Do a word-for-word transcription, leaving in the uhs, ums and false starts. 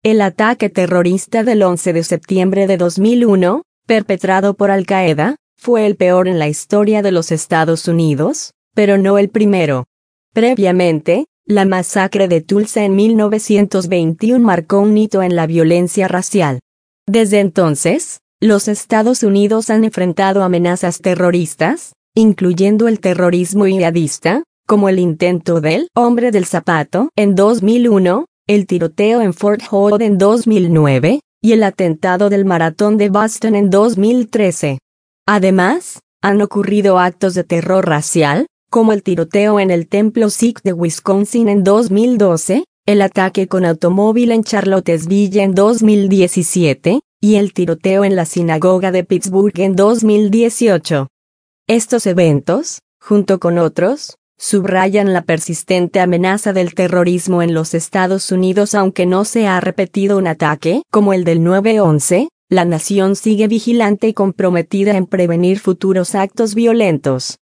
El ataque terrorista del once de septiembre de dos mil uno, perpetrado por Al-Qaeda, fue el peor en la historia de los Estados Unidos, pero no el primero. Previamente, la masacre de Tulsa en mil novecientos veintiuno marcó un hito en la violencia racial. Desde entonces, los Estados Unidos han enfrentado amenazas terroristas, incluyendo el terrorismo yihadista, como el intento del Hombre del Zapato en dos mil uno, el tiroteo en Fort Hood en dos mil nueve, y el atentado del Maratón de Boston en dos mil trece. Además, han ocurrido actos de terror racial, como el tiroteo en el templo Sikh de Wisconsin en dos mil doce, el ataque con automóvil en Charlottesville en dos mil diecisiete, y el tiroteo en la sinagoga de Pittsburgh en dos mil dieciocho. Estos eventos, junto con otros, subrayan la persistente amenaza del terrorismo en los Estados Unidos. Aunque no se ha repetido un ataque como el del nueve once, la nación sigue vigilante y comprometida en prevenir futuros actos violentos.